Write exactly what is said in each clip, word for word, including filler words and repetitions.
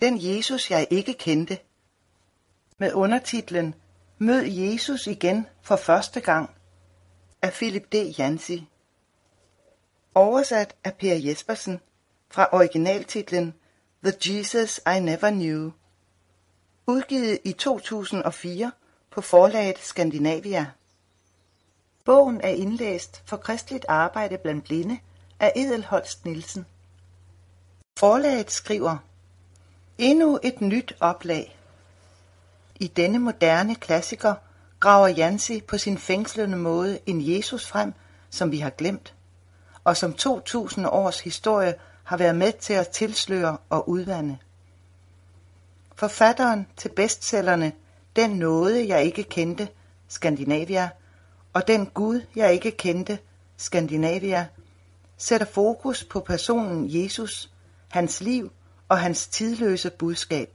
Den Jesus, jeg ikke kendte, med undertitlen Mød Jesus igen for første gang af Philip D. Yancey. Oversat af Per Jespersen fra originaltitlen The Jesus I Never Knew. Udgivet i to tusind og fire på forlaget Skandinavia. Bogen er indlæst for Kristeligt Arbejde blandt Blinde af Edel Holst Nielsen. Forlaget skriver: Endnu et nyt oplag. I denne moderne klassiker graver Yancey på sin fængslende måde en Jesus frem, som vi har glemt, og som to tusind års historie har været med til at tilsløre og udvande. Forfatteren til bestsellerne Den nåde, jeg ikke kendte, Skandinavia, og Den Gud, jeg ikke kendte, Skandinavia, sætter fokus på personen Jesus, hans liv og hans tidløse budskab.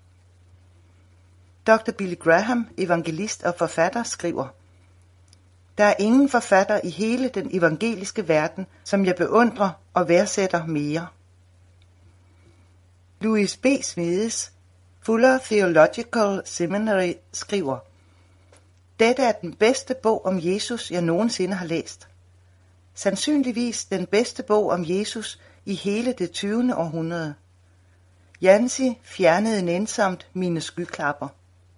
doktor Billy Graham, evangelist og forfatter, skriver: Der er ingen forfatter i hele den evangeliske verden, som jeg beundrer og værdsætter mere. Louis B. Smedes, Fuller Theological Seminary, skriver: Dette er den bedste bog om Jesus, jeg nogensinde har læst. Sandsynligvis den bedste bog om Jesus i hele det tyvende århundrede. Yancey fjernede nænsomt mine skyklapper.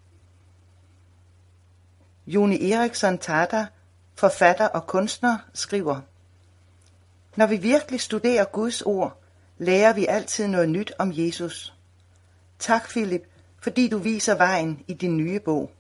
Joni Eariksson Tada, forfatter og kunstner, skriver: Når vi virkelig studerer Guds ord, lærer vi altid noget nyt om Jesus. Tak, Philip, fordi du viser vejen i din nye bog.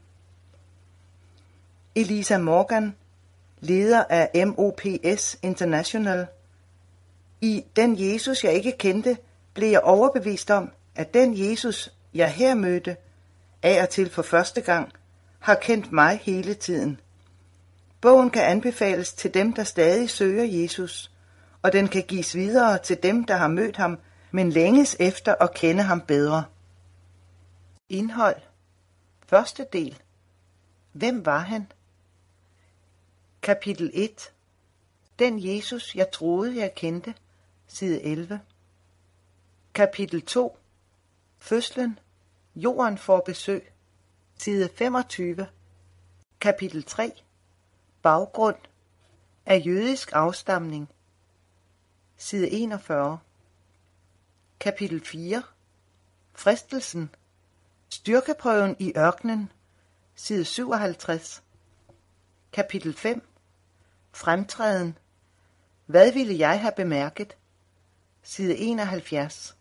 Elisa Morgan, leder af M O P S International: I Den Jesus, jeg ikke kendte, blev jeg overbevist om, at den Jesus, jeg her mødte, af og til for første gang, har kendt mig hele tiden. Bogen kan anbefales til dem, der stadig søger Jesus, og den kan gives videre til dem, der har mødt ham, men længes efter at kende ham bedre. Indhold. Første del. Hvem var han? Kapitel et. Den Jesus, jeg troede, jeg kendte. Side elleve. Kapitel to. Fødslen. Jorden får besøg. Side femogtyve. Kapitel tre. Baggrund. Af jødisk afstamning. Side enogfyrre. Kapitel fire. Fristelsen. Styrkeprøven i ørkenen. Side syvoghalvtreds. Kapitel fem. Fremtræden. Hvad ville jeg have bemærket? Side enoghalvfjerds.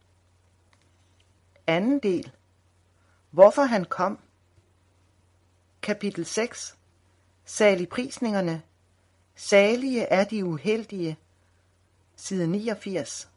Anden del. Hvorfor han kom. Kapitel seks. Saligprisningerne. Salige er de uheldige. Side niogfirs.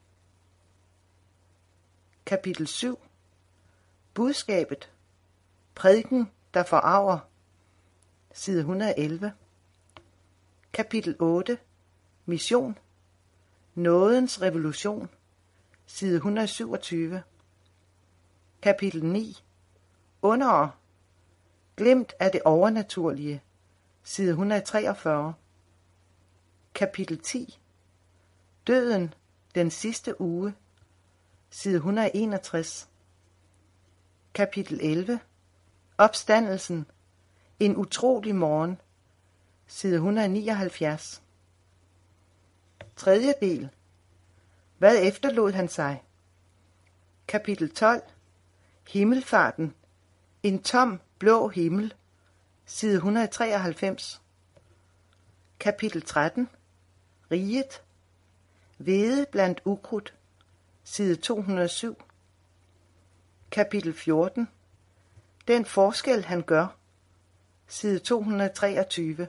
Kapitel syv. Budskabet. Prædiken, der forarger. Side et hundrede og elleve. Kapitel otte. Mission. Nådens revolution. Side et hundrede og syvogtyve. Kapitel ni. Undere. Glimt af det overnaturlige. Side et hundrede og treogfyrre. Kapitel ti. Døden, den sidste uge. Side et hundrede og enogtres. Kapitel elleve. Opstandelsen. En utrolig morgen. Side et hundrede og nioghalvfjerds. Tredje del. Hvad efterlod han sig? Kapitel tolv. Himmelfarten. En tom, blå himmel. Side et hundrede og treoghalvfems. Kapitel tretten. Riget. Hvede blandt ukrudt. Side to hundrede og syv. Kapitel fjorten. Den forskel han gør. Side to hundrede og treogtyve.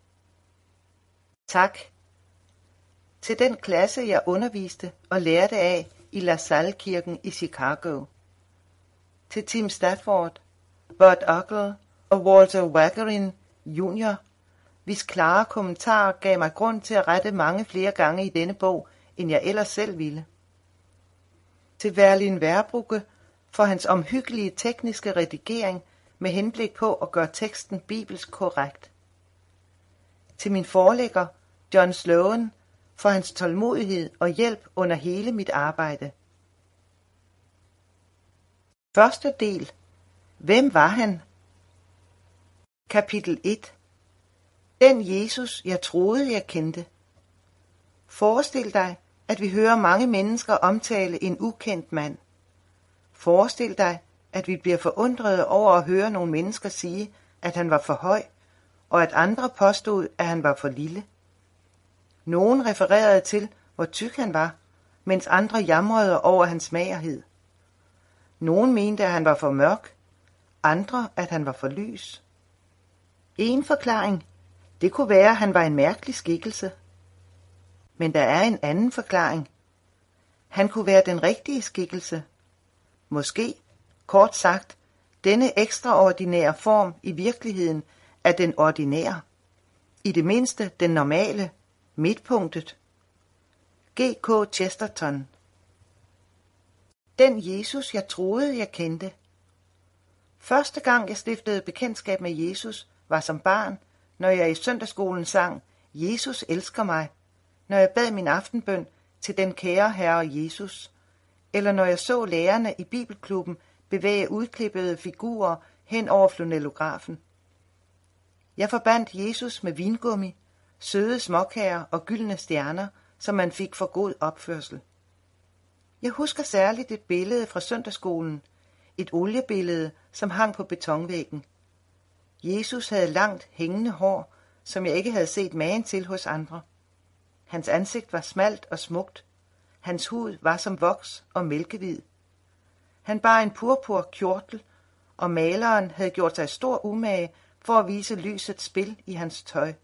Tak. Til den klasse, jeg underviste og lærte af i La Salle-kirken i Chicago. Til Tim Stafford, Bud Ogle og Walter Wagarin junior, hvis klare kommentarer gav mig grund til at rette mange flere gange i denne bog, end jeg ellers selv ville. Til Verlin Verbrugge for hans omhyggelige tekniske redigering med henblik på at gøre teksten bibelsk korrekt. Til min forlægger, John Sloan, for hans tålmodighed og hjælp under hele mit arbejde. Første del. Hvem var han? Kapitel et. Den Jesus, jeg troede, jeg kendte. Forestil dig, at vi hører mange mennesker omtale en ukendt mand. Forestil dig, at vi bliver forundrede over at høre nogle mennesker sige, at han var for høj, og at andre påstod, at han var for lille. Nogen refererede til, hvor tyk han var, mens andre jamrede over hans magerhed. Nogen mente, at han var for mørk, andre, at han var for lys. En forklaring, det kunne være, at han var en mærkelig skikkelse. Men der er en anden forklaring. Han kunne være den rigtige skikkelse. Måske, kort sagt, denne ekstraordinære form i virkeligheden er den ordinære. I det mindste den normale, midtpunktet. G K Chesterton. Den Jesus, jeg troede, jeg kendte. Første gang, jeg stiftede bekendtskab med Jesus, var som barn, når jeg i søndagsskolen sang, Jesus elsker mig, når jeg bad min aftenbøn til den kære Herre Jesus, eller når jeg så lærerne i Bibelklubben bevæge udklippede figurer hen over flanellografen. Jeg forbandt Jesus med vingummi, søde småkager og gyldne stjerner, som man fik for god opførsel. Jeg husker særligt et billede fra søndagsskolen, et oliebillede, som hang på betonvæggen. Jesus havde langt hængende hår, som jeg ikke havde set magen til hos andre. Hans ansigt var smalt og smukt. Hans hud var som voks og mælkehvid. Han bar en purpur kjortel, og maleren havde gjort sig stor umage for at vise lysets spil i hans tøj.